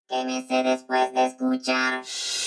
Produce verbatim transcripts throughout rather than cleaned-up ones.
Quémese después de escuchar.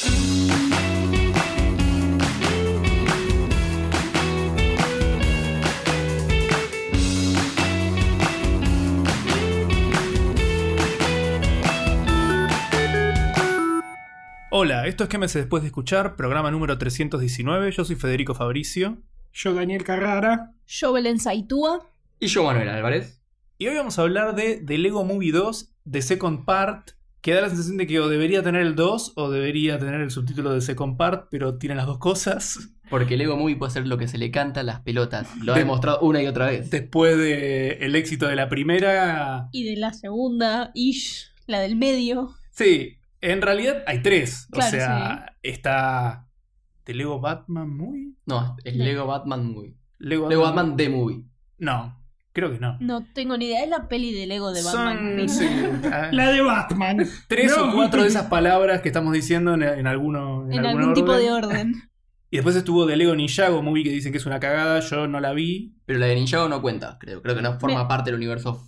Hola, esto es Quémese después de escuchar, programa número trescientos diecinueve. Yo soy Federico Fabricio. Yo, Daniel Carrara. Yo, Belén Saitúa. Y yo, Manuel Álvarez. Y hoy vamos a hablar de The Lego Movie dos, The Second Part, que da la sensación de que o debería tener el dos o debería tener el subtítulo de Second Part, pero tiene las dos cosas. Porque Lego Movie puede hacer lo que se le canta a las pelotas. Lo ha De- demostrado una y otra vez. Después del éxito de la primera... Y de la segunda, Ish, la del medio. Sí, en realidad hay tres. Claro, o sea, está The Lego Batman Movie. No, es Lego Batman Movie. Lego, Lego Batman The Movie. No, creo que no. No tengo ni idea. Es la peli de Lego de Batman. Son sí, ah, La de Batman. tres No. o cuatro de esas palabras que estamos diciendo en, en alguno en, En algún algún tipo orden. de orden. Y después estuvo The Lego Ninjago Movie, que dicen que es una cagada. Yo no la vi. Pero la de Ninjago no cuenta, creo. Creo que no forma Me- parte del universo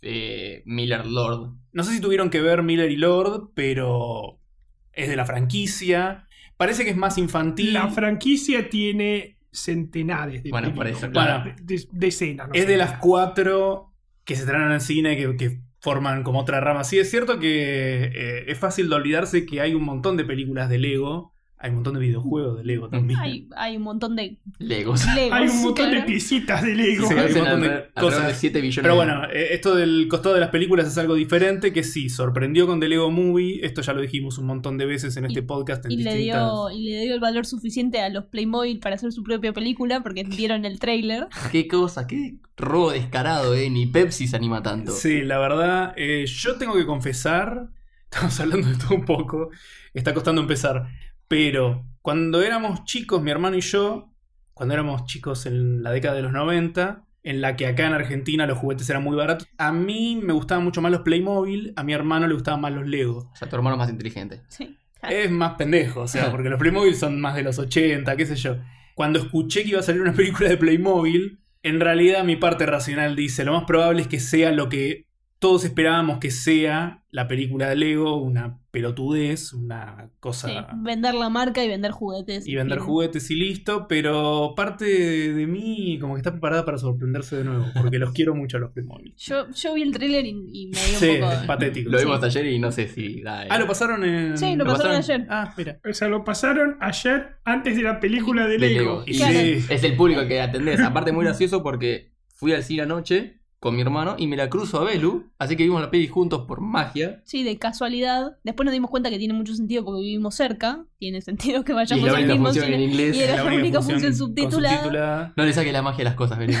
eh, Miller Lord. No sé si tuvieron que ver Miller y Lord, pero es de la franquicia. Parece que es más infantil. La franquicia tiene centenares de Bueno, por películas. eso, claro. De- de- decenas. no Es sé. de las cuatro que se estrenan en cine, que, que forman como otra rama. Sí, es cierto que eh, es fácil de olvidarse que hay un montón de películas de Lego. Hay un montón de videojuegos de Lego también. Hay, hay un montón de Legos. Legos. Hay un montón de claro. piecitas de Lego. Sí, hay un Hacen montón de alrededor- alrededor cosas. de siete billones. Pero de- bueno, eh, esto del costado de las películas es algo diferente, que sí, sorprendió con The Lego Movie. Esto ya lo dijimos un montón de veces en este Y- podcast en Y le, distintas... dio, y le dio el valor suficiente a los Playmobil para hacer su propia película porque vieron el tráiler. Qué cosa, qué robo descarado, eh. Ni Pepsi se anima tanto. Sí, la verdad, eh, yo tengo que confesar, estamos hablando de todo un poco, está costando empezar, pero cuando éramos chicos, mi hermano y yo, cuando éramos chicos en la década de los noventa, en la que acá en Argentina los juguetes eran muy baratos, a mí me gustaban mucho más los Playmobil, a mi hermano le gustaban más los Lego. O sea, tu hermano es más inteligente. Sí. Es más pendejo, o sea, porque los Playmobil son más de los ochenta, qué sé yo. Cuando escuché que iba a salir una película de Playmobil, en realidad mi parte racional dice, lo más probable es que sea lo que todos esperábamos que sea la película de Lego, una pelotudez, una cosa... Sí, vender la marca y vender juguetes. Y vender Fin. juguetes y listo, pero parte de, de mí como que está preparada para sorprenderse de nuevo, porque los quiero mucho a los Playmobil. Yo, yo vi el tráiler y, y me dio Sí, un poco... es patético. Lo Sí. vimos ayer y no sé si da. eh. Ah, lo pasaron en... Sí, lo ¿Lo pasaron pasaron? ayer. Ah, mira. O sea, lo pasaron ayer antes de la película de De Lego. Lego. Y Claro. sí. Es el público que atendés. Aparte, muy gracioso porque fui al cine anoche con mi hermano y me la cruzo a Belu. Así que vimos la peli juntos por magia. Sí, de casualidad. Después nos dimos cuenta que tiene mucho sentido porque vivimos cerca. Tiene sentido que Y vayamos la al única mismo función cine. en inglés. Y era la, única función, con subtitulada. subtitulada. No le saques la magia a las cosas, Belu.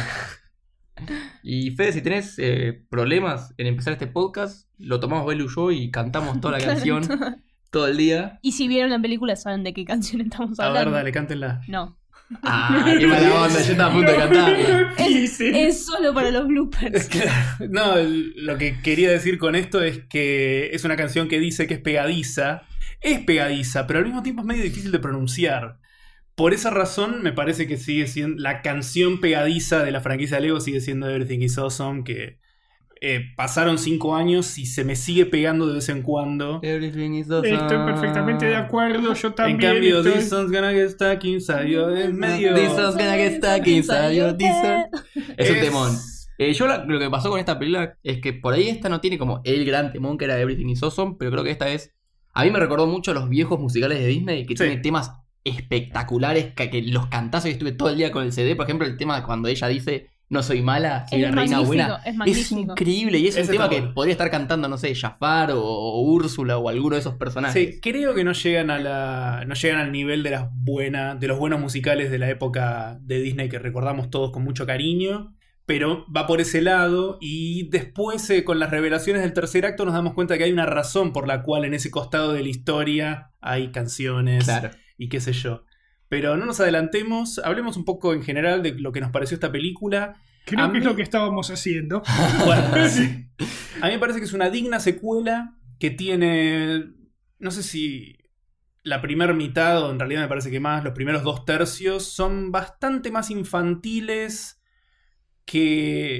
Y Fede, si tenés eh, problemas en empezar este podcast, lo tomamos Belu y yo y cantamos toda la Claro. canción todo el día. Y si vieron la película saben de qué canción estamos A hablando. ver, dale, cántenla. No. Ah, qué mala onda, yo estaba a punto de cantar. Es, Sí. es solo para los bloopers. No, el- lo que quería decir con esto es que es una canción que dice que es pegadiza. Es pegadiza, pero al mismo tiempo es medio difícil de pronunciar. Por esa razón me parece que sigue siendo la canción pegadiza de la franquicia Lego, sigue siendo Everything is Awesome, que eh, pasaron cinco años y se me sigue pegando de vez en cuando. Everything is awesome. Estoy perfectamente de acuerdo. Yo también. En cambio, estoy- This song's gonna get stuck inside you es medio... This song's gonna get stuck inside your diesel. Es un Es- temón. Eh, yo la- lo que pasó con esta película es que por ahí esta no tiene como el gran temón que era Everything is Awesome, pero creo que esta es... A mí me recordó mucho a los viejos musicales de Disney que Sí. tiene temas espectaculares, que, que los cantazos que estuve todo el día con el C D. Por ejemplo, el tema cuando ella dice no soy mala, soy Es la reina magnífico, buena. es Es magnífico. increíble y es Ese un tema está que bueno. podría estar cantando, no sé, Jafar o, o Úrsula o alguno de esos personajes. Sí, creo que no llegan a la. No llegan al nivel de las buenas. De los buenos musicales de la época de Disney que recordamos todos con mucho cariño. Pero va por ese lado. Y después, eh, con las revelaciones del tercer acto, nos damos cuenta que hay una razón por la cual en ese costado de la historia hay canciones Claro. y qué sé yo. Pero no nos adelantemos. Hablemos un poco en general de lo que nos pareció esta película. Creo A que es mí- lo que estábamos haciendo. Bueno, sí. A mí me parece que es una digna secuela que tiene, no sé si la primera mitad, o en realidad me parece que más, los primeros dos tercios, son bastante más infantiles que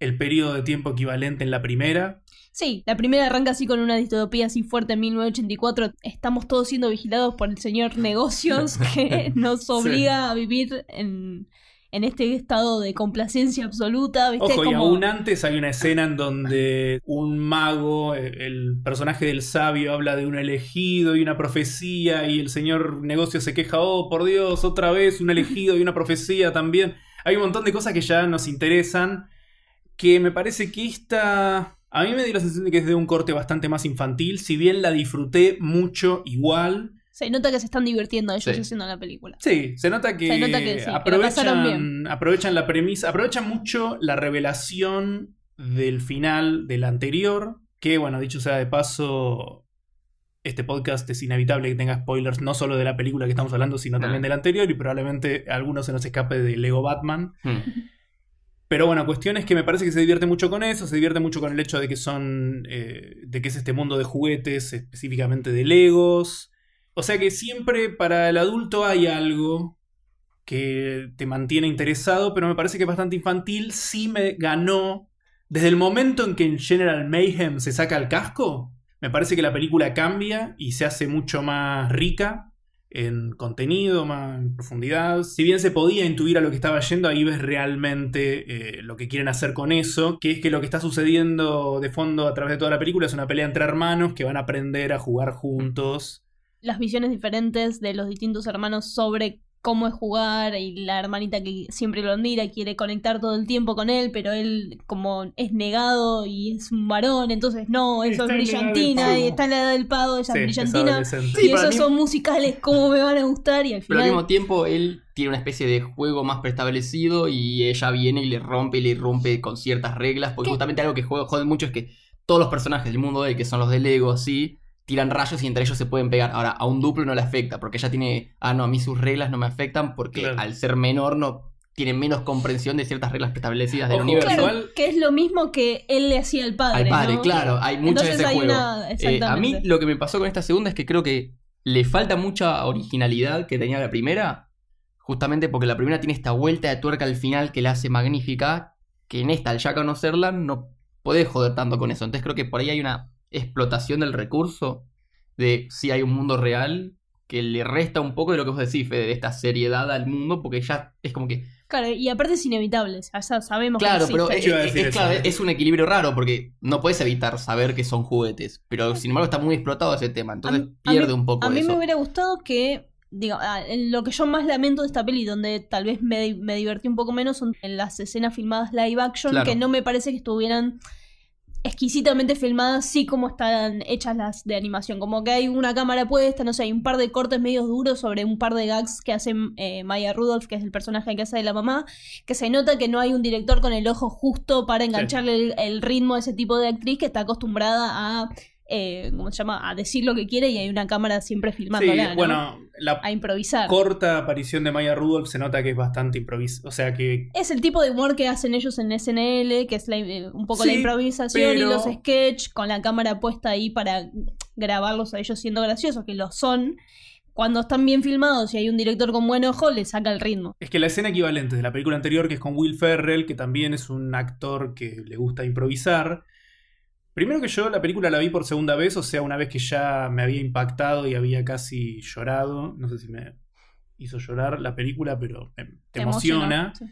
el periodo de tiempo equivalente en la primera. Sí, la primera arranca así con una distopía así fuerte en mil novecientos ochenta y cuatro. Estamos todos siendo vigilados por el señor Negocios que nos obliga sí. a vivir en, en este estado de complacencia absoluta. ¿Viste? Ojo, Como... y aún antes hay una escena en donde un mago, el personaje del sabio, habla de un elegido y una profecía, y el señor Negocios se queja, oh, por Dios, otra vez un elegido y una profecía también. Hay un montón de cosas que ya nos interesan, que me parece que esta... A mí me dio la sensación de que es de un corte bastante más infantil, si bien la disfruté mucho igual. Se nota que se están divirtiendo ellos sí. haciendo la película. Sí, se nota que, se nota que sí, aprovechan, aprovechan la premisa, aprovechan mucho la revelación del final de la anterior, que bueno, dicho sea de paso, este podcast es inevitable que tenga spoilers no solo de la película que estamos hablando, sino no. también de la anterior, y probablemente a algunos se nos escape de Lego Batman. Hmm. Pero bueno, cuestión es que me parece que se divierte mucho con eso, se divierte mucho con el hecho de que son, eh, de que es este mundo de juguetes, específicamente de Legos. O sea que siempre para el adulto hay algo que te mantiene interesado, pero me parece que es bastante infantil. Sí me ganó desde el momento en que en General Mayhem se saca el casco. Me parece que la película cambia y se hace mucho más rica en contenido, más en profundidad. Si bien se podía intuir a lo que estaba yendo, ahí ves realmente eh, lo que quieren hacer con eso, que es que lo que está sucediendo de fondo a través de toda la película es una pelea entre hermanos que van a aprender a jugar juntos. Las visiones diferentes de los distintos hermanos sobre cómo es jugar, y la hermanita que siempre lo admira, quiere conectar todo el tiempo con él, pero él como es negado y es un varón, entonces no, eso Está es brillantina y está en la edad del pavo, ella Sí, es es brillantina, adolescente. y Sí, para esos mí- son musicales, ¿cómo me van a gustar? Y al Pero final... al mismo tiempo él tiene una especie de juego más preestablecido y ella viene y le rompe y le rompe con ciertas reglas, porque ¿Qué? justamente algo que juega- jode mucho es que todos los personajes del mundo de él, que son los de Lego, así, tiran rayos y entre ellos se pueden pegar. Ahora, a un duplo no le afecta, porque ella tiene, ah, no, a mí sus reglas no me afectan, porque Claro. al ser menor no tiene menos comprensión de ciertas reglas preestablecidas del Ojo, universo. Claro, igual- que es lo mismo que él le hacía al padre. Al padre, ¿no? claro, hay mucho Entonces de ese hay juego. una- Eh, exactamente. a mí lo que me pasó con esta segunda es que creo que le falta mucha originalidad que tenía la primera, justamente porque la primera tiene esta vuelta de tuerca al final que la hace magnífica, que en esta, al ya conocerla, no podés joder tanto con eso. Entonces creo que por ahí hay una explotación del recurso de si hay un mundo real que le resta un poco de lo que vos decís, Fede, de esta seriedad al mundo, porque ya es como que... Claro, y aparte es inevitable, ya sa- sabemos Claro, que pero existe. es, Yo iba a es- decir es claro, eso. es un equilibrio raro porque no puedes evitar saber que son juguetes, pero sin embargo está muy explotado ese tema, entonces A mí- a pierde mí- un poco A mí eso. me hubiera gustado que, digo, ah, en lo que yo más lamento de esta peli, donde tal vez me, me divertí un poco menos, son en las escenas filmadas live action, Claro. que no me parece que estuvieran exquisitamente filmadas, sí como están hechas las de animación. Como que hay una cámara puesta, no sé, hay un par de cortes medios duros sobre un par de gags que hace eh, Maya Rudolph, que es el personaje que hace de la mamá, que se nota que no hay un director con el ojo justo para engancharle el, el ritmo a ese tipo de actriz que está acostumbrada a... Eh, ¿cómo se llama? A decir lo que quiere, y hay una cámara siempre Sí, filmándola, ¿no? bueno, la A improvisar. corta aparición de Maya Rudolph se nota que es bastante improvisada. O sea que Es el tipo de humor que hacen ellos en S N L, que es la- eh, un poco Sí, la improvisación pero- y los sketch con la cámara puesta ahí para grabarlos a ellos siendo graciosos, que lo son. Cuando están bien filmados y hay un director con buen ojo, le saca el ritmo. es que la escena equivalente de la película anterior, que es con Will Ferrell, que también es un actor que le gusta improvisar. Primero que yo la película la vi por segunda vez, o sea, una vez que ya me había impactado y había casi llorado. No sé si me hizo llorar la película, pero me- te, emociona. emocionó, sí.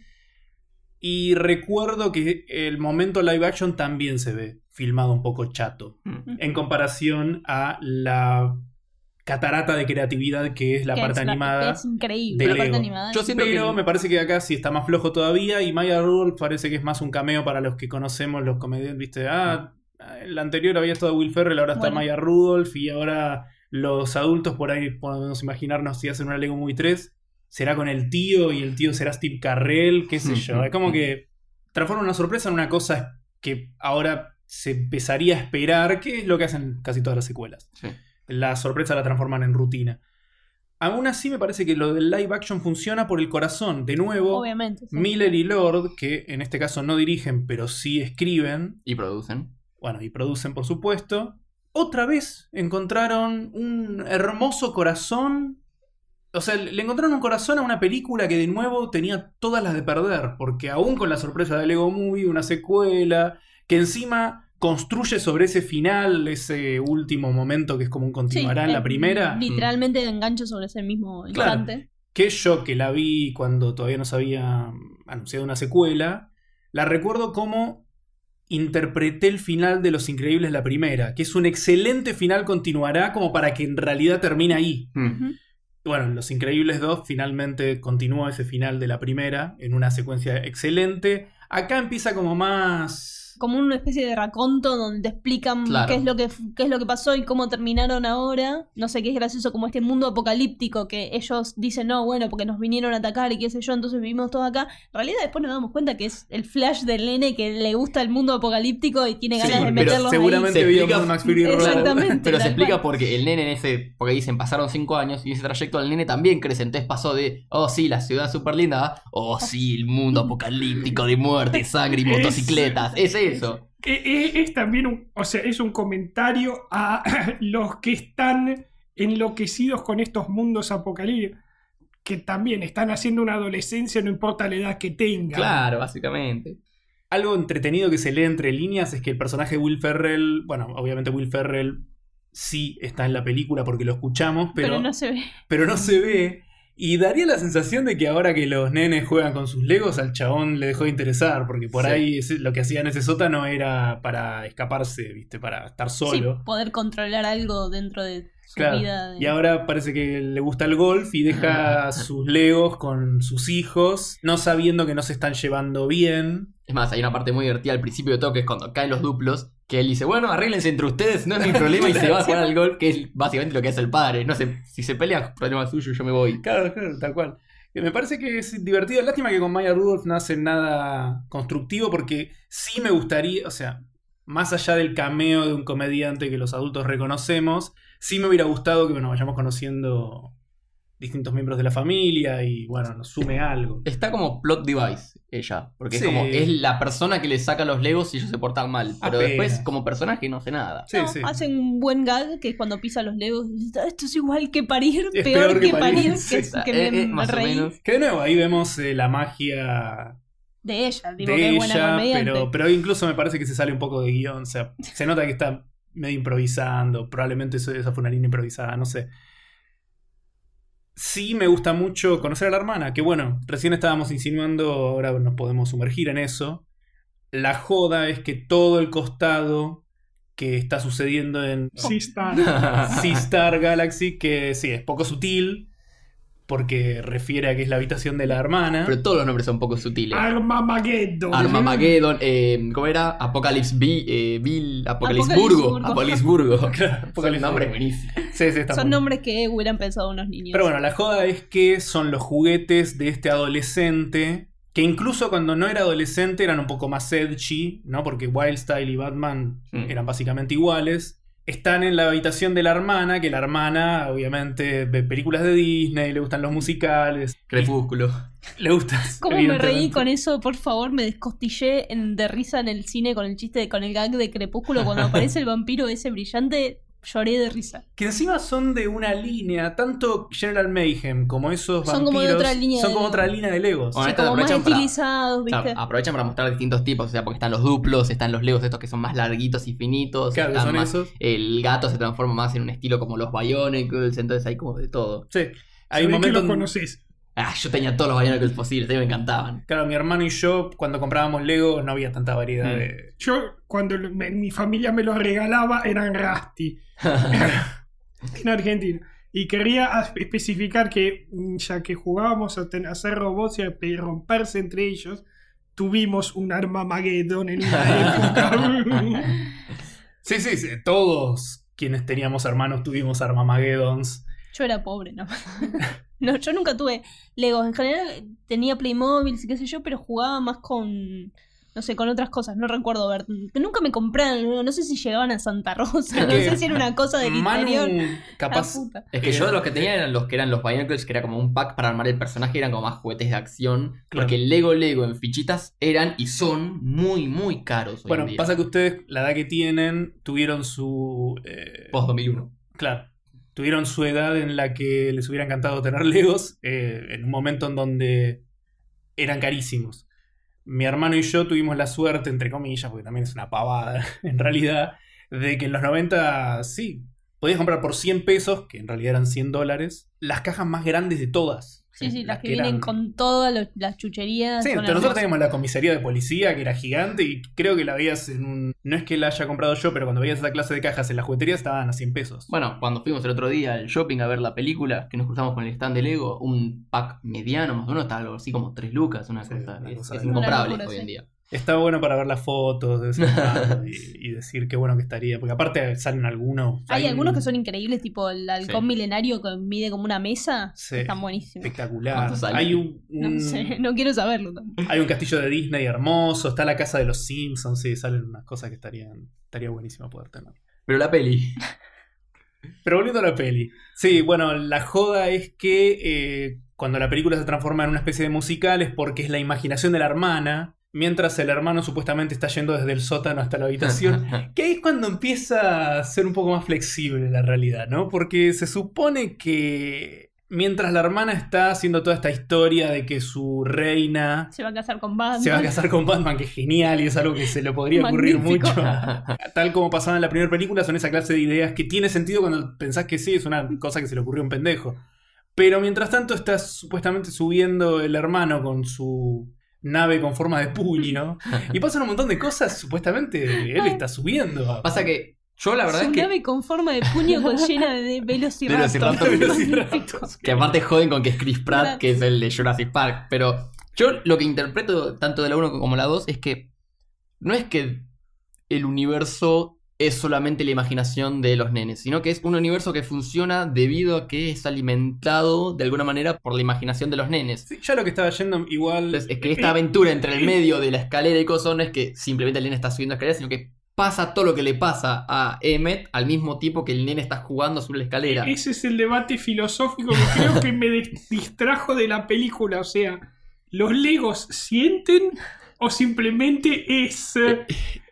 Y recuerdo que el momento live action también se ve filmado un poco chato, Mm. en comparación a la catarata de creatividad que es la Que parte es una- animada. Es increíble de la parte Lego. animada. Yo siento Pero que- me parece que acá sí está más flojo todavía, y Maya Rudolph parece que es más un cameo para los que conocemos los comediantes, ¿viste? Ah, el anterior había estado Will Ferrell, ahora está Bueno. Maya Rudolph, y ahora los adultos por ahí podemos imaginarnos si hacen una Lego Movie tres, será con el tío y el tío será Steve Carell, qué sé yo. Es como que transforma una sorpresa en una cosa que ahora se empezaría a esperar, que es lo que hacen casi todas las secuelas. Sí. La sorpresa la transforman en rutina. Aún así me parece que lo del live action funciona por el corazón. De nuevo, Obviamente. sí. Miller y Lord, que en este caso no dirigen, pero sí escriben, Y producen. bueno, y producen por supuesto, otra vez encontraron un hermoso corazón O sea, le encontraron un corazón a una película que de nuevo tenía todas las de perder, porque aún con la sorpresa de Lego Movie, una secuela, que encima construye sobre ese final, ese último momento que es como un continuará Sí, en la eh, primera. Literalmente engancho sobre ese mismo Claro. instante. Que yo, que la vi cuando todavía no se había anunciado una secuela, la recuerdo como interpreté el final de Los Increíbles la primera, que es un excelente final continuará como para que en realidad termine ahí. Mm. Ujú. Bueno, Los Increíbles dos finalmente continúa ese final de la primera en una secuencia excelente. Acá empieza como más... Como una especie de raconto donde te explican Claro. qué es lo que qué es lo que pasó y cómo terminaron ahora. No sé, qué es gracioso como este mundo apocalíptico que ellos dicen, no, bueno, porque nos vinieron a atacar y qué sé yo, entonces vivimos todos acá. En realidad después nos damos cuenta que es el flash del nene que le gusta el mundo apocalíptico y tiene Sí, ganas de pero meterlos seguramente Se vio explica- Mad Max Fury Road. Exactamente. Pero se tal explica cual. porque el nene en ese. Porque dicen pasaron cinco años y ese trayecto del nene también crece. Entonces pasó de. Oh, sí, la ciudad súper linda. Oh, sí, el mundo apocalíptico de muerte, sangre y Es- motocicletas. Es eso. Eh, eh, Es también un, o sea, es un comentario a los que están enloquecidos con estos mundos apocalípticos, que también están haciendo una adolescencia, no importa la edad que tengan. Claro, básicamente. Algo entretenido que se lee entre líneas es que el personaje de Will Ferrell, bueno, obviamente Will Ferrell sí está en la película porque lo escuchamos, pero, Pero no se ve. pero no se ve. Y daría la sensación de que ahora que los nenes juegan con sus legos, al chabón le dejó de interesar, porque por Sí. ahí ese- lo que hacía en ese sótano era para escaparse, ¿viste? Para estar solo. Sí, poder controlar algo dentro de su Claro. vida. de- Y ahora parece que le gusta el golf y deja sus legos con sus hijos, no sabiendo que no se están llevando bien. Es más, hay una parte muy divertida al principio de todo que es cuando caen los duplos. Que él dice, bueno, arréglense entre ustedes, no es mi problema. Y se va a jugar al golf, que es básicamente lo que hace el padre. No sé, si se pelean, problema suyo, yo me voy. Claro, claro, tal cual. Eh, Me parece que es divertido. Lástima que con Maya Rudolph no hacen nada constructivo porque sí me gustaría, o sea, más allá del cameo de un comediante que los adultos reconocemos, sí me hubiera gustado que bueno, vayamos conociendo distintos miembros de la familia y bueno, nos sume algo. Está como plot device ella, porque Sí. es como, es la persona que le saca los legos y ellos se portan mal. Pero Apenas. después, como personaje, no hace nada. Sí, No, sí. hacen un buen gag que es cuando pisa los legos. y dice, esto es igual que parir, Es peor, que, parir. sí. que, es- que Eh, me eh, más o reí menos. Que de nuevo, ahí vemos eh, la magia de ella, digo de que es buena ella, comediante. pero, pero incluso me parece que se sale un poco de guión. O sea, se nota que está medio improvisando. Probablemente eso- esa fue una línea improvisada, no sé. Sí me gusta mucho conocer a la hermana, que bueno, recién estábamos insinuando, ahora nos podemos sumergir en eso. La joda es que todo el costado que está sucediendo en Sí, está. Seastar Galaxy, que sí, es poco sutil, porque refiere a que es la habitación de la hermana. Pero todos los nombres son un poco sutiles. Armamageddon. Armamageddon, eh, ¿cómo era? Apocalypse B, eh, Bill, Apocalypse Apocalypse Burgo. Burgo. Apocalypse Burgo. Claro, Son Apocalypse nombres Burgo. buenísimos. Sí, sí, está Son muy- nombres que hubieran pensado unos niños. Pero bueno, la joda es que son los juguetes de este adolescente, que incluso cuando no era adolescente eran un poco más edgy, ¿no? Porque Wildstyle y Batman Mm. eran básicamente iguales. Están en la habitación de la hermana, que la hermana obviamente ve películas de Disney, le gustan los musicales. Crepúsculo. Le gusta. ¿Cómo me reí evidentemente. con eso? Por favor, me descostillé en, de risa en el cine con el chiste, de, con el gag de Crepúsculo. Cuando aparece el vampiro ese brillante, lloré de risa. Que encima son de una línea, tanto General Mayhem como esos Son como de vampiros otra línea son de como Legos. otra línea de Legos. Bueno, Sí, estos como más aprovechan para- estilizados, ¿viste? Claro, aprovechan para mostrar distintos tipos, o sea, porque están los duplos, están los legos estos que son más larguitos y finitos, Claro, que están son más- esos. el gato se transforma más en un estilo como los Bionicles, entonces hay como de todo. Sí. Hay Se un ve que momento lo conoces. Ah, yo tenía todos los Bionicles posibles, a mí me encantaban. Claro, mi hermano y yo, cuando comprábamos Lego, no había tanta variedad Mm. de. Yo, cuando lo- me- mi familia me los regalaba, eran Rusty. En Argentina. Y quería as- especificar que, mm, ya que jugábamos a, ten- a hacer robots y a pe- romperse entre ellos, tuvimos un Armamageddon en una época. Sí, sí, sí. Todos quienes teníamos hermanos tuvimos Armamageddons. Yo era pobre, ¿no? No, yo nunca tuve Legos. En general tenía Playmobil, qué sé yo, pero jugaba más con, no sé, con otras cosas. No recuerdo ver. Nunca me compraron, no sé si llegaban a Santa Rosa, no que sé si era una cosa del Manu, interior. capaz. La puta. Es que Eh, yo de los que tenía eran los que eran los Bionicles, que era como un pack para armar el personaje, eran como más juguetes de acción. Claro. Porque el Lego Lego en fichitas eran y son muy, muy caros hoy Bueno, en día. pasa que ustedes, la edad que tienen, tuvieron su. eh, Post dos mil uno. Claro. tuvieron su edad en la que les hubiera encantado tener Legos, eh, en un momento en donde eran carísimos. Mi hermano y yo tuvimos la suerte, entre comillas, porque también es una pavada en realidad, de que en los noventa, sí, podías comprar por cien pesos, que en realidad eran cien dólares, las cajas más grandes de todas. Sí, sí, las que, que vienen eran... con todas los- las chucherías. Sí, son pero nosotros hermosas. teníamos la comisaría de policía, que era gigante, y creo que la veías en un... No es que la haya comprado yo, pero cuando veías esa clase de cajas en la juguetería estaban a cien pesos. Bueno, cuando fuimos el otro día al shopping a ver la película, que nos cruzamos con el stand de Lego, un pack mediano más o menos estaba algo así como tres lucas, una Sí, cosa, una es, cosa es de- incomparable Una locura, hoy en sí. día. Está bueno para ver las fotos de ese estado y, y decir qué bueno que estaría. Porque aparte salen algunos... Hay un- algunos que son increíbles, tipo el halcón Sí. milenario que mide como una mesa. Sí. Están buenísimos. espectacular. ¿Cuántos salen? Hay un, un- No sé, no quiero saberlo tampoco. hay un castillo de Disney hermoso. Está la casa de los Simpsons. Sí, salen unas cosas que estarían estaría buenísimo poder tener. Pero la peli. Pero volviendo a la peli. Sí, bueno, la joda es que eh, cuando la película se transforma en una especie de musical es porque es la imaginación de la hermana, mientras el hermano supuestamente está yendo desde el sótano hasta la habitación. Que ahí es cuando empieza a ser un poco más flexible la realidad, ¿no? Porque se supone que mientras la hermana está haciendo toda esta historia de que su reina Se va a casar con Batman. se va a casar con Batman, que es genial y es algo que se le podría ocurrir Magnífico. mucho. Tal como pasaba en la primera película, son esa clase de ideas que tiene sentido cuando pensás que sí, es una cosa que se le ocurrió a un pendejo. Pero mientras tanto está supuestamente subiendo el hermano con su nave con forma de puño. Y pasan un montón de cosas, supuestamente él está subiendo. Pasa que yo la verdad Su es que... nave con forma de puño con llena de velociraptor. Velociraptor. Magnífico. Que aparte joden con que es Chris Pratt, Pratt. que es el de Jurassic Park. Pero yo lo que interpreto tanto de la uno como la dos es que no es que el universo es solamente la imaginación de los nenes, sino que es un universo que funciona debido a que es alimentado de alguna manera por la imaginación de los nenes. Sí, ya lo que estaba yendo igual... Entonces, es que esta aventura entre el medio de la escalera y cosas no es que simplemente el nene está subiendo escaleras, sino que pasa todo lo que le pasa a Emmett al mismo tiempo que el nene está jugando sobre la escalera. Ese es el debate filosófico que creo que me des- distrajo de la película. O sea, ¿los Legos sienten o simplemente es... eh,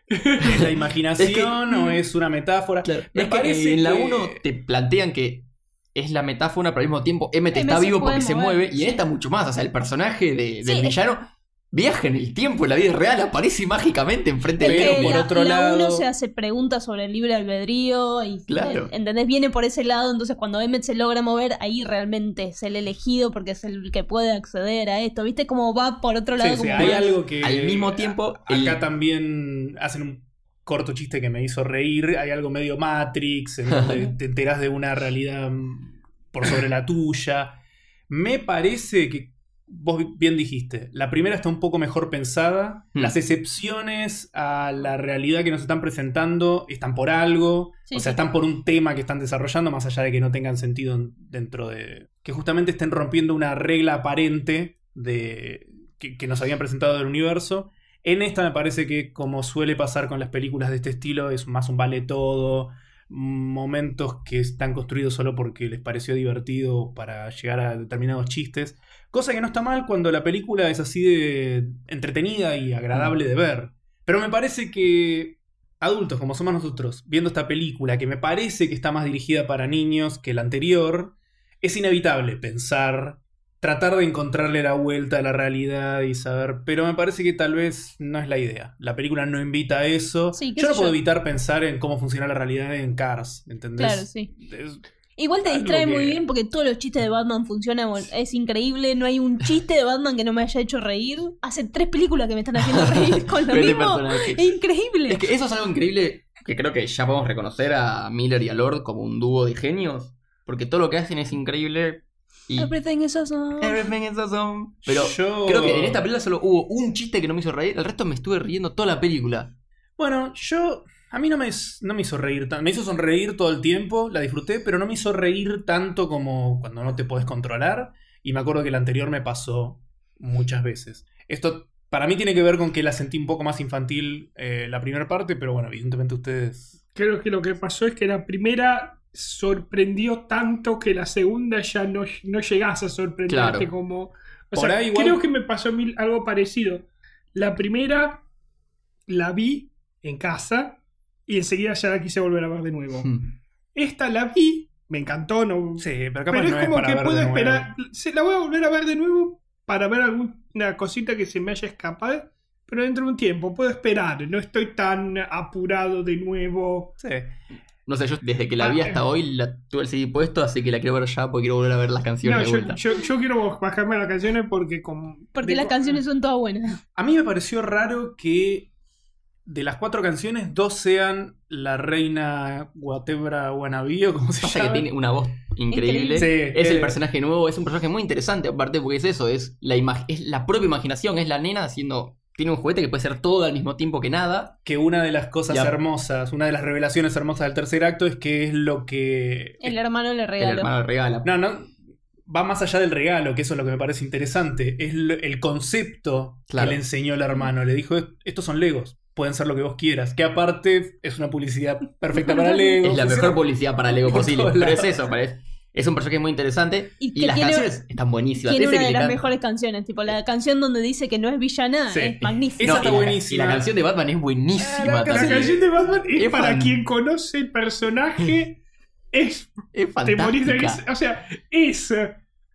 ¿Es la imaginación Es que- o es una metáfora? Claro, Me es que parece en la que- uno te plantean que es la metáfora, pero al mismo tiempo Emmett Emmett está se vivo puede porque se mover, mueve, y sí. en esta mucho más. O sea, el personaje de- Sí, del es- villano viaja en el tiempo, en la vida real, aparece mágicamente enfrente Pero de Es que por la, otro la lado- uno se hace preguntas sobre el libre albedrío y Claro. ¿entendés? Viene por ese lado, entonces cuando Emmett se logra mover, ahí realmente es el elegido porque es el que puede acceder a esto. ¿Viste cómo va por otro lado? Sí, sí, como hay más- algo que... Al mismo tiempo, a- el- Acá también hacen un corto chiste que me hizo reír. Hay algo medio Matrix, en donde te enterás de una realidad mm, por sobre la tuya. Me parece que, vos bien dijiste, la primera está un poco mejor pensada. Hmm. Las excepciones a la realidad que nos están presentando están por algo. Sí, o sea, sí. están por un tema que están desarrollando, más allá de que no tengan sentido en- dentro de... Que justamente estén rompiendo una regla aparente de que, que nos habían presentado del universo. En esta me parece que, como suele pasar con las películas de este estilo, es más un vale todo, momentos que están construidos solo porque les pareció divertido para llegar a determinados chistes, cosa que no está mal cuando la película es así de entretenida y agradable de ver. Pero me parece que adultos como somos nosotros, viendo esta película, que me parece que está más dirigida para niños que la anterior, es inevitable pensar, tratar de encontrarle la vuelta a la realidad y saber, pero me parece que tal vez no es la idea. La película no invita a eso. Sí, qué yo no sé puedo yo. evitar pensar en cómo funciona la realidad en Cars, ¿entendés? Claro, sí. Es- Igual te algo distrae que- muy bien porque todos los chistes de Batman funcionan, es increíble, no hay un chiste de Batman que no me haya hecho reír. Hace tres películas que me están haciendo reír con lo Pero este mismo. personaje- Es increíble. Es que eso es algo increíble que creo que ya podemos reconocer a Miller y a Lord como un dúo de genios, porque todo lo que hacen es increíble y Everything is awesome. everything is awesome. Pero Yo- creo que en esta película solo hubo un chiste que no me hizo reír, el resto me estuve riendo toda la película. Bueno, yo... A mí no me, no me hizo reír tanto. Me hizo sonreír todo el tiempo, la disfruté, pero no me hizo reír tanto como cuando no te podés controlar. Y me acuerdo que el anterior me pasó muchas veces. Esto para mí tiene que ver con que la sentí un poco más infantil eh, la primera parte, pero bueno, evidentemente ustedes... Creo que lo que pasó es que la primera sorprendió tanto que la segunda ya no, no llegás a sorprenderte Claro. como... O Por sea, ahí igual- creo que me pasó a mí algo parecido. La primera la vi en casa y enseguida ya la quise volver a ver de nuevo. Hmm. Esta la vi me encantó, no... Sí, pero capaz Pero es no es como para que ver puedo de nuevo. esperar. Se la voy a volver a ver de nuevo para ver alguna cosita que se me haya escapado. Pero dentro de un tiempo, puedo esperar. No estoy tan apurado de nuevo. Sí. No sé, yo desde que la vi Ah, hasta eh. hoy la tuve el C D puesto, así que la quiero ver ya porque quiero volver a ver las canciones No, de yo, vuelta. yo, yo quiero bajarme las canciones porque con. Porque de- las canciones son todas buenas. A mí me pareció raro que de las cuatro canciones, dos sean la reina Guatebra Wannabe, o como se Pasa llama. que tiene una voz increíble. Increíble. Sí, es eh. el personaje nuevo, es un personaje muy interesante, aparte porque es eso, es la, ima- es la propia imaginación, es la nena haciendo. Tiene un juguete que puede ser todo al mismo tiempo que nada. Que una de las cosas Ya. hermosas, una de las revelaciones hermosas del tercer acto es que es lo que... El hermano le El regaló. hermano le regala. No, no, va más allá del regalo, que eso es lo que me parece interesante. Es lo- el concepto Claro. que le enseñó el hermano. Le dijo, estos son Legos, pueden ser lo que vos quieras. Que aparte es una publicidad perfecta para Legos. Es la Funciona- mejor publicidad para Lego por posible. todos Pero es lados. eso, parece. Es un personaje muy interesante. Y Y, que las tiene- canciones están buenísimas. Tiene Ese una que de le las canta- mejores canciones. Tipo, la canción donde dice que no es villana Sí. es magnífica. Esa No, está y la- buenísima. Y la canción de Batman es buenísima. Ah, la La también. canción de Batman es, Es para fan. quien conoce el personaje. Es. Es Te morís de fantástica. risa. O sea, es. eh,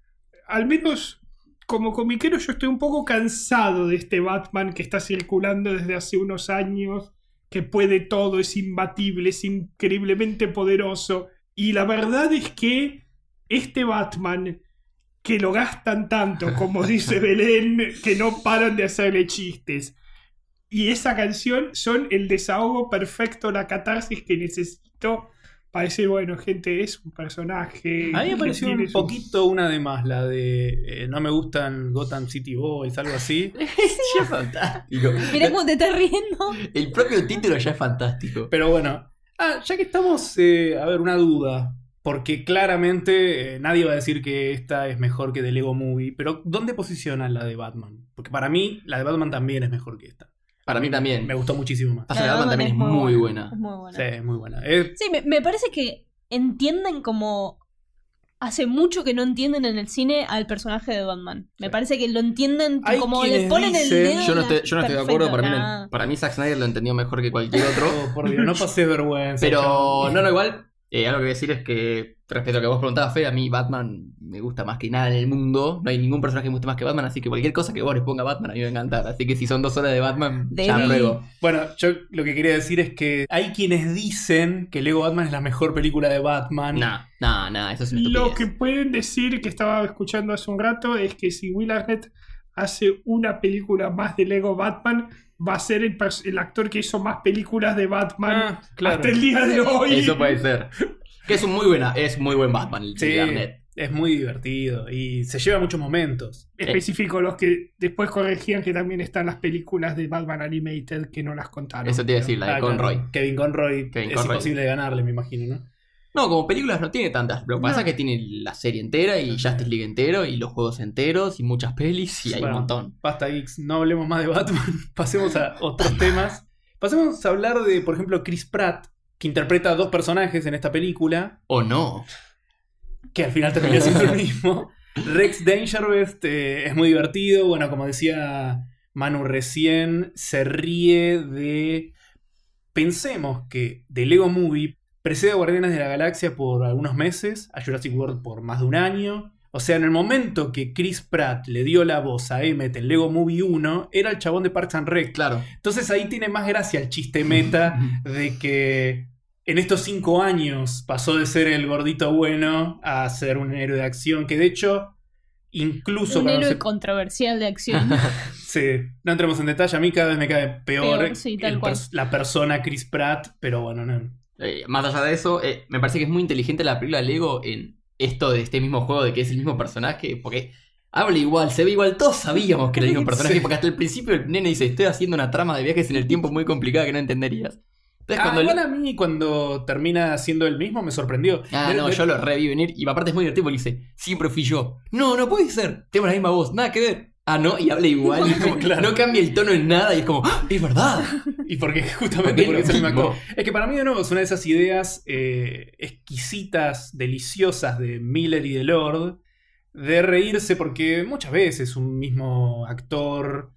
Al menos. Como comiquero, yo estoy un poco cansado de este Batman que está circulando desde hace unos años. Que puede todo, es imbatible, es increíblemente poderoso. Y la verdad es que este Batman, que lo gastan tanto, como dice Belén, que no paran de hacerle chistes. Y esa canción son el desahogo perfecto, la catarsis que necesito para decir, bueno, gente, es un personaje. A mí me pareció tiene un sus- poquito una de más, la de eh, no me gustan Gotham City Boys, algo así. Ya es fantástico. Mirá cómo te estás riendo. El propio título ya es fantástico. Pero bueno, ah, ya que estamos, eh, a ver, una duda. Porque claramente eh, nadie va a decir que esta es mejor que The Lego Movie. Pero ¿dónde posicionan la de Batman? Porque para mí la de Batman también es mejor que esta. Para mí también. Me gustó muchísimo más. Pasa que Batman también es muy buena. Es muy buena. Sí, es muy buena. Eh, Sí, me, me parece que entienden como... Hace mucho que no entienden en el cine al personaje de Batman. Me Sí. parce que lo entienden Hay como le quienes ponen dicen- el dedo. Yo no en la- estoy, yo no estoy de Perfecto, acuerdo. Para mí, nah. no- para mí Zack Snyder lo entendió mejor que cualquier otro. oh, por Dios, no pasé vergüenza. Pero chabón. no, no, igual. eh, algo que decir es que, respecto a lo que vos preguntabas, Fe, a mí Batman me gusta más que nada en el mundo. No hay ningún personaje que me guste más que Batman, así que cualquier cosa que vos les ponga a Batman a mí me va a encantar. Así que si son dos horas de Batman, ya Debbie. luego. Bueno, yo lo que quería decir es que hay quienes dicen que Lego Batman es la mejor película de Batman. Nah, nah, nah, eso es una Lo estupidez. que pueden decir, que estaba escuchando hace un rato, es que si Will Arnett hace una película más de Lego Batman, va a ser el, pers- el actor que hizo más películas de Batman Ah, claro. hasta el día de hoy. Eso puede ser. Que es un muy buena, es muy buen Batman el Sí, de Arnett. es muy divertido y se lleva muchos momentos. Específico los que después corregían que también están las películas de Batman Animated que no las contaron. Eso te iba a decir, la de Ah, Conroy. claro. Kevin Conroy. Kevin es Conroy. imposible de ganarle, me imagino, ¿no? No, como películas no tiene tantas. Lo que pasa No. es que tiene la serie entera y Justice League entero y los juegos enteros y muchas pelis y hay Bueno, un montón. Basta, Geeks, no hablemos más de Batman. Pasemos a otros temas. Pasemos a hablar de, por ejemplo, Chris Pratt, que interpreta a dos personajes en esta película, ¿O no? que al final termina siendo el mismo. Rex Dangervest eh, es muy divertido. Bueno, como decía Manu recién, se ríe de... Pensemos que The Lego Movie precede a Guardianes de la Galaxia por algunos meses, a Jurassic World por más de un año. O sea, en el momento que Chris Pratt le dio la voz a Emmett en Lego Movie uno, era el chabón de Parks and Rec. Claro. Entonces ahí tiene más gracia el chiste meta de que en estos cinco años pasó de ser el gordito bueno a ser un héroe de acción, que de hecho, incluso... Un cuando héroe se- controversial de acción. Sí, no entremos en detalle, a mí cada vez me cae peor, Peor, sí, tal el cual. pers- la persona Chris Pratt, pero bueno, no. Eh, más allá de eso, eh, me parece que es muy inteligente la película Lego en esto de este mismo juego, de que es el mismo personaje, porque habla igual, se ve igual, todos sabíamos que era el mismo personaje, Sí. porque hasta el principio el nene dice, estoy haciendo una trama de viajes en el tiempo muy complicada que no entenderías. Entonces, Ah, cuando igual el- a mí cuando termina siendo el mismo me sorprendió. Ah, De- no, de- yo lo reví venir y aparte es muy divertido porque dice, siempre fui yo. No, no puede ser, tenemos la misma voz, nada que ver. Ah, no, y habla igual, y es como, Claro. no cambia el tono en nada y es como, ¡ah, es verdad! Y porque justamente Porque porque es es lo el mismo mismo. actor. Es que para mí de nuevo es una de esas ideas eh, exquisitas, deliciosas de Miller y de Lord, de reírse porque muchas veces un mismo actor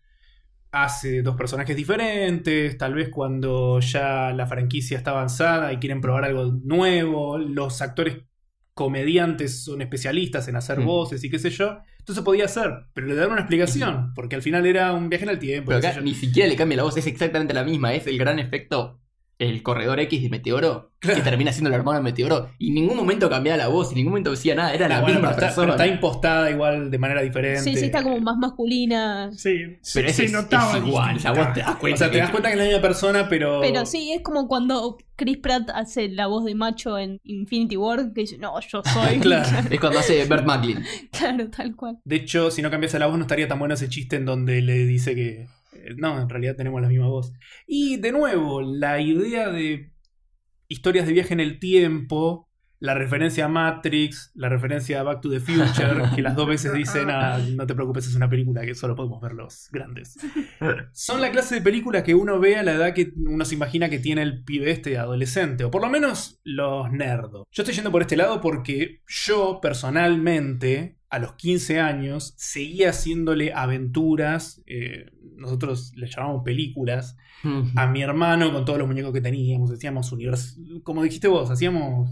hace dos personajes diferentes, tal vez cuando ya la franquicia está avanzada y quieren probar algo nuevo, los actores comediantes son especialistas en hacer Mm. voces y qué sé yo. Entonces podía hacer, pero le daban una explicación, porque al final era un viaje en el tiempo. Pero qué acá sé yo. ni siquiera le cambia la voz, es exactamente la misma. Es el gran efecto, el corredor X de Meteoro, Claro. que termina siendo el hermano de Meteoro. Y en ningún momento cambiaba la voz, en ningún momento decía nada, era la Ah, bueno, misma pero está, persona. pero está impostada igual de manera diferente. Sí, sí, está como más masculina. Sí, Pero se, ese se es, notaba es igual, distinta. esa voz te das O cuenta. sea, te que- das cuenta que es la misma persona, pero. Pero sí, es como cuando Chris Pratt hace la voz de macho en Infinity War, que dice, no, yo soy. Claro. Es cuando hace Bert Macklin. Claro, tal cual. De hecho, si no cambiase la voz, no estaría tan bueno ese chiste en donde le dice que. eh, No, en realidad tenemos la misma voz. Y de nuevo, la idea de historias de viaje en el tiempo, la referencia a Matrix, la referencia a Back to the Future, que las dos veces dicen, ah, no te preocupes, es una película que solo podemos ver los grandes. Son la clase de películas que uno ve a la edad que uno se imagina que tiene el pibe este adolescente, o por lo menos los nerdos. Yo estoy yendo por este lado porque yo personalmente, a los quince años, seguía haciéndole aventuras, eh, nosotros le llamamos películas, a mi hermano con todos los muñecos que teníamos, hacíamos univers... como dijiste vos, hacíamos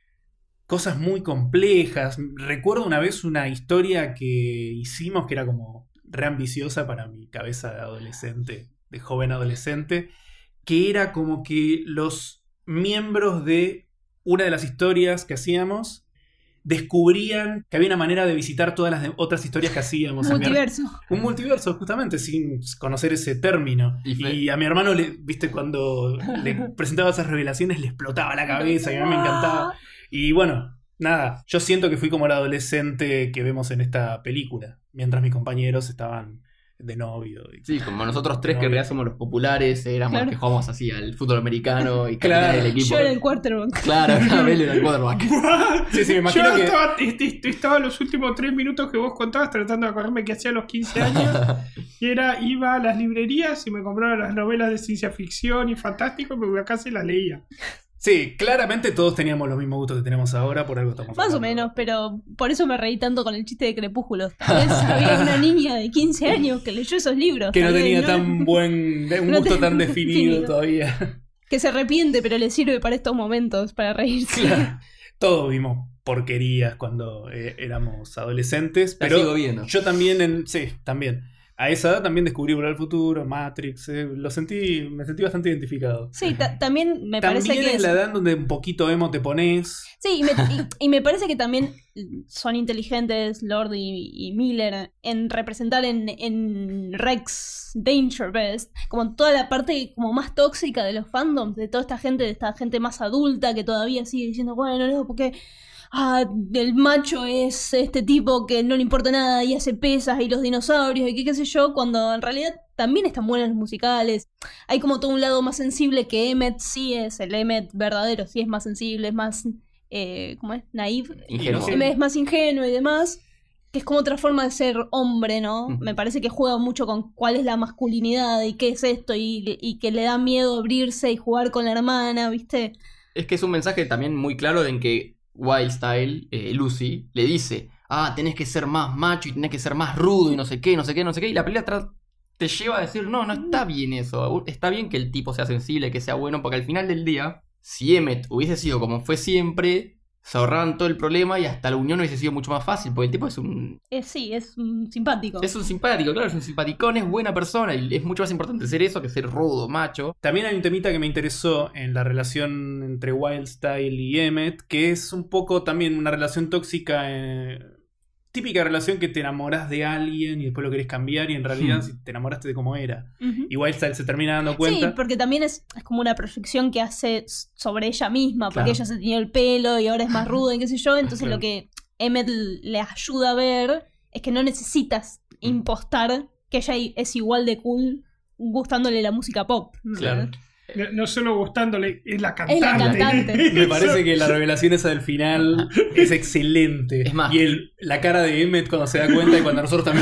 cosas muy complejas. Recuerdo una vez una historia que hicimos que era como re ambiciosa para mi cabeza de adolescente, de joven adolescente, que era como que los miembros de una de las historias que hacíamos descubrían que había una manera de visitar todas las de- otras historias que hacíamos. A mi her- Multiverso. un multiverso, justamente, sin conocer ese término. Y fue- Y a mi hermano, le, viste, cuando le presentaba esas revelaciones, le explotaba la cabeza y a mí me encantaba. Y bueno, nada, yo siento que fui como el adolescente que vemos en esta película, mientras mis compañeros estaban de novio. y- Sí, como nosotros tres No, que en bien. realidad somos los populares, éramos Claro. los que jugamos así al fútbol americano y Claro. capitanes del equipo. Yo era el quarterback. Claro, Abel era el quarterback. Sí, sí, me imagino Yo que... estaba, este- este- estaba los últimos tres minutos que vos contabas tratando de acordarme que hacía a los quince años. Y era, iba a las librerías y me compraba las novelas de ciencia ficción y fantástico y me iba a casa y las leía. Sí, claramente todos teníamos los mismos gustos que tenemos ahora, por algo estamos Más o hablando. menos, pero por eso me reí tanto con el chiste de Crepúsculo. Tal vez había una niña de quince años que leyó esos libros. Que no tal vez, tenía ¿no? tan buen... un No gusto tenía tan definido definido. todavía. Que se arrepiente, pero le sirve para estos momentos, para reírse. Claro. Todos vimos porquerías cuando eh, éramos adolescentes, La pero sigo viendo. yo también, en, sí, también. A esa edad también descubrí Volver al Futuro, Matrix, eh, lo sentí, me sentí bastante identificado. Sí, ta- también me También parece que es es... la edad donde un poquito emo te pones. Sí, y me, y- y me parece que también son inteligentes Lord y, y Miller en representar en, en Rex Danger Best como toda la parte como más tóxica de los fandoms, de toda esta gente, de esta gente más adulta que todavía sigue diciendo, bueno, no, porque ah, el macho es este tipo que no le importa nada y hace pesas y los dinosaurios y qué, qué sé yo, cuando en realidad también están buenos los musicales. Hay como todo un lado más sensible que Emmett sí es, el Emmett verdadero sí es más sensible, es más... Eh, ¿cómo es? Naive. Ingenuo. Sí. Es más ingenuo y demás. Que es como otra forma de ser hombre, ¿no? Ujú. Me parece que juega mucho con cuál es la masculinidad y qué es esto y, y que le da miedo abrirse y jugar con la hermana, ¿viste? Es que es un mensaje también muy claro en que Wild Style, eh, Lucy, le dice, ah, tenés que ser más macho y tenés que ser más rudo y no sé qué, no sé qué, no sé qué. Y la pelea tra- te lleva a decir, no, no está bien eso. Está bien que el tipo sea sensible, que sea bueno, porque al final del día, si Emmett hubiese sido como fue siempre, se ahorraban todo el problema y hasta la unión hubiese sido mucho más fácil, porque el tipo es un... Eh, sí, es mm, simpático. Es un simpático, claro, es un simpaticón, es buena persona y es mucho más importante ser eso que ser rudo, macho. También hay un temita que me interesó en la relación entre Wildstyle y Emmett, que es un poco también una relación tóxica, eh, típica relación que te enamoras de alguien y después lo querés cambiar y en realidad Hmm. si te enamoraste de cómo era. Ujú. Y Wildstyle se termina dando Sí, cuenta. porque también es, es como una proyección que hace s- sobre ella misma, porque Claro. ella se tenía el pelo y ahora es más ruda y qué sé yo, entonces Claro. lo que Emmett le ayuda a ver es que no necesitas impostar que ella i- es igual de cool gustándole la música pop. Claro. No, no solo gustándole, es la cantante. Es la cantante. Me parece que la revelación esa del final es excelente. Es más- Y el, la cara de Emmett cuando se da cuenta y cuando nosotros también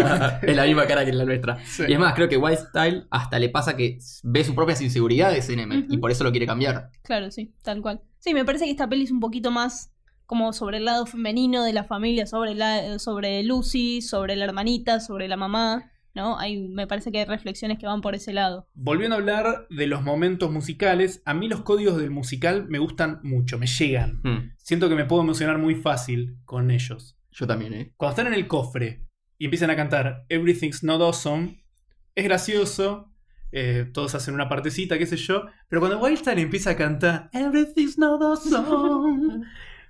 Es la misma cara que la nuestra. Sí. Y es más, creo que Wild Style hasta le pasa que ve sus propias inseguridades en Emmett Ujú. y por eso lo quiere cambiar. Claro, sí, tal cual. Sí, me parece que esta peli es un poquito más como sobre el lado femenino de la familia, sobre, la, sobre Lucy, sobre la hermanita, sobre la mamá. ¿no? Hay, me parece que hay reflexiones que van por ese lado. Volviendo a hablar de los momentos musicales, a mí los códigos del musical me gustan mucho, me llegan. Hmm. Siento que me puedo emocionar muy fácil con ellos. Yo también, ¿eh? Cuando están en el cofre y empiezan a cantar Everything's Not Awesome, es gracioso, eh, todos hacen una partecita, qué sé yo, pero cuando Wildstein empieza a cantar Everything's Not Awesome,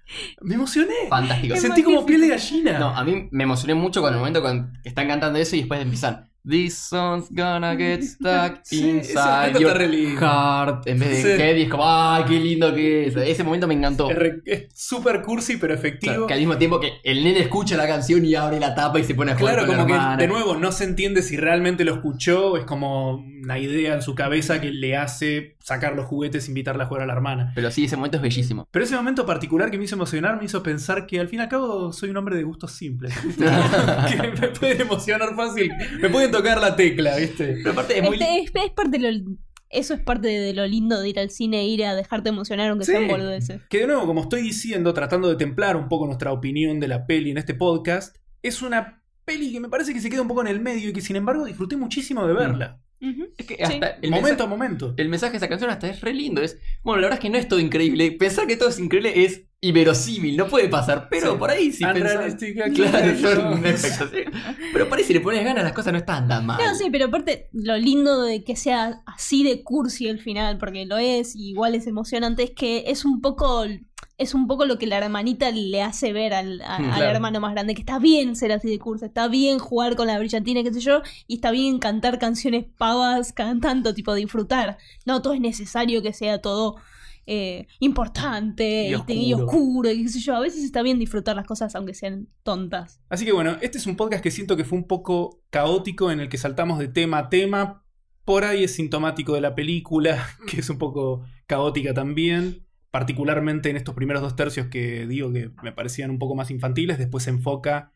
me emocioné. Fantástico. Es Sentí como magnífico. piel de gallina. No, a mí me emocioné mucho con el momento cuando están cantando eso y después empiezan This song's gonna get stuck Sí, ese inside momento your está re lindo. heart. En vez de Sí. heavy es como, ¡ay, qué lindo que es! Ese momento me encantó. Es re- es súper cursi, pero efectivo. Claro, que al mismo tiempo que el nene escucha la canción y abre la tapa y se pone a jugar Claro, con como la que hermana. de nuevo no se entiende si realmente lo escuchó o es como una idea en su cabeza que le hace sacar los juguetes e invitarla a jugar a la hermana. Pero sí, ese momento es bellísimo. Pero ese momento particular que me hizo emocionar me hizo pensar que al fin y al cabo soy un hombre de gustos simples. ¿Viste? Que me pueden emocionar fácil, me pueden tocar la tecla, ¿viste? Pero aparte es muy... Este, es, es parte de lo, eso es parte de lo lindo de ir al cine, ir a dejarte emocionar aunque Sí. sean boludeces. Que de nuevo, como estoy diciendo, tratando de templar un poco nuestra opinión de la peli en este podcast, es una peli que me parece que se queda un poco en el medio y que sin embargo disfruté muchísimo de verla. Ujú. Es que Sí. hasta el momento mensaje- a momento. El mensaje de esa canción hasta es re lindo. Es, bueno, la verdad es que no es todo increíble. Pensar que todo es increíble es inverosímil, no puede pasar. Pero Sí. por ahí sí pensás- Unrealistic Claro, expectations. son expectativas. Pero por ahí si le pones ganas las cosas no están tan mal. No, sí, pero aparte, lo lindo de que sea así de cursi el final, porque lo es, y igual es emocionante, es que es un poco. Es un poco lo que la hermanita le hace ver al, a- Mm, al claro. hermano más grande, que está bien ser así de cursi, está bien jugar con la brillantina, qué sé yo, y está bien cantar canciones pavas, cantando, tipo disfrutar. No todo es necesario que sea todo eh, importante Y y, y oscuro. oscuro, y qué sé yo. A veces está bien disfrutar las cosas aunque sean tontas. Así que bueno, este es un podcast que siento que fue un poco caótico en el que saltamos de tema a tema. Por ahí es sintomático de la película, que es un poco caótica también. Particularmente en estos primeros dos tercios que digo que me parecían un poco más infantiles. Después se enfoca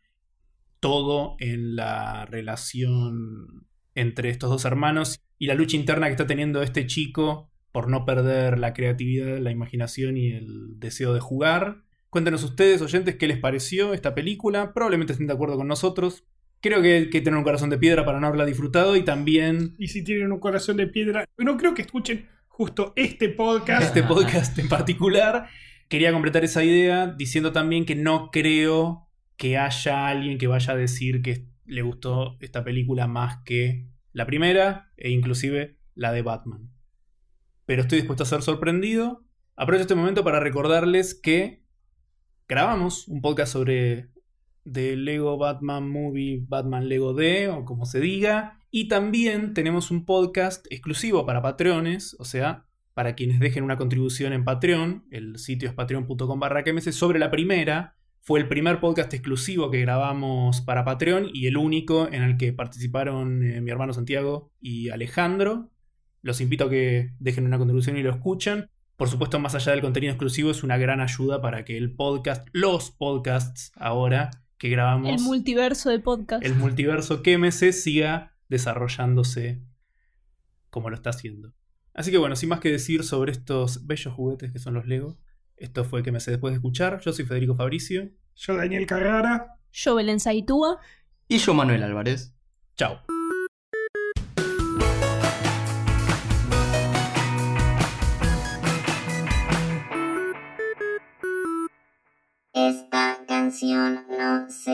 todo en la relación entre estos dos hermanos y la lucha interna que está teniendo este chico por no perder la creatividad, la imaginación y el deseo de jugar. Cuéntenos ustedes, oyentes, qué les pareció esta película. Probablemente estén de acuerdo con nosotros. Creo que hay que tener un corazón de piedra para no haberla disfrutado y también Y si tienen un corazón de piedra, no creo que escuchen justo este podcast. este podcast en particular. Quería completar esa idea diciendo también que no creo que haya alguien que vaya a decir que le gustó esta película más que la primera e inclusive la de Batman. Pero estoy dispuesto a ser sorprendido. Aprovecho este momento para recordarles que grabamos un podcast sobre The Lego Batman Movie, Batman Lego D, o como se diga. Y también tenemos un podcast exclusivo para Patreones, o sea, para quienes dejen una contribución en Patreon. El sitio es patreon punto com barra k m s sobre la primera. Fue el primer podcast exclusivo que grabamos para Patreon y el único en el que participaron eh, mi hermano Santiago y Alejandro. Los invito a que dejen una contribución y lo escuchen. Por supuesto, más allá del contenido exclusivo, es una gran ayuda para que el podcast, los podcasts ahora que grabamos, El multiverso de podcast. el multiverso K M S siga desarrollándose como lo está haciendo. Así que bueno, sin más que decir sobre estos bellos juguetes que son los Lego, esto fue K M S después de escuchar. Yo soy Federico Fabricio. Yo, Daniel Carrara. Yo, Belén Saitúa. Y yo, Manuel Álvarez. Chao. Esta canción no se